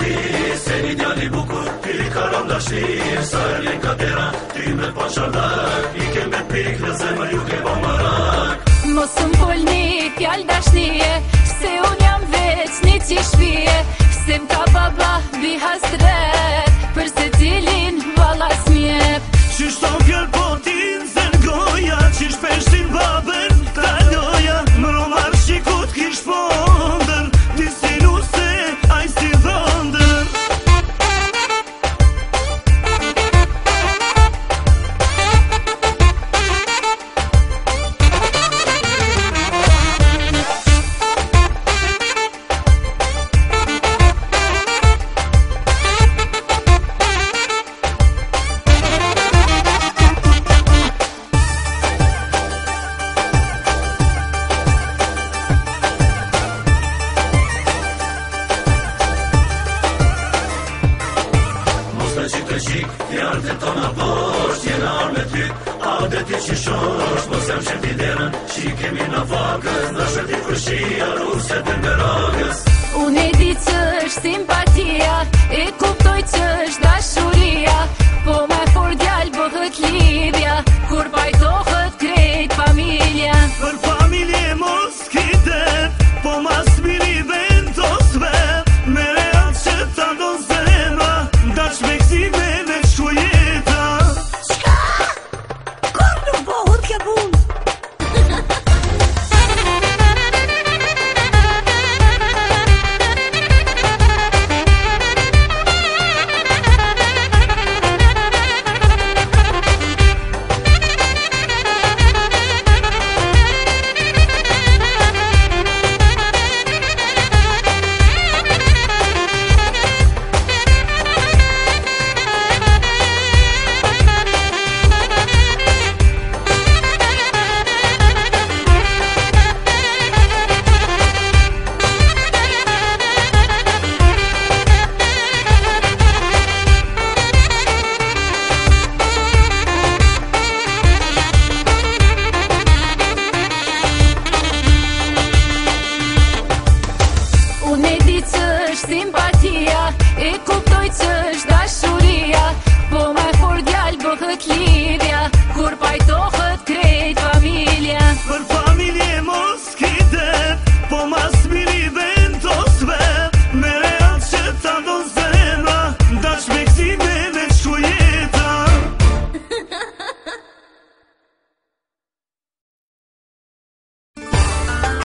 ti, se një djali bukur, ti karam dashir, sa e vjen katera, ty me pashalak, i ke me pik në zemër ju ke bo marak. Mos m'folni fjall dashnije, se unë jam veç një qishpije, se m'ka baba bi hasret, për se cilin valas mjep. Qishton fjall po t'in se n'goja, qish peshtin babën t'aloja, më romar shikut kish pondër, ti si luse, aj si dhondër. Fjallët e tona posht, jena arë me ty, ade ti që shosht, mos jam që t'i derën, që i kemi në vakës, në shëti kërshia, ruset e mberagës. Unë e di që është simpatia, e kuptoj që është dashuria, po me for djallë bëhët lidhja, kur pajtohët krejt familja. Për familje mos kitet, po mas miri vendos vet, mere atë që ta do zemra, da shmeksime. Simpatia, e kuptoj që është dashuria, po me for djallë bëhët lidhja.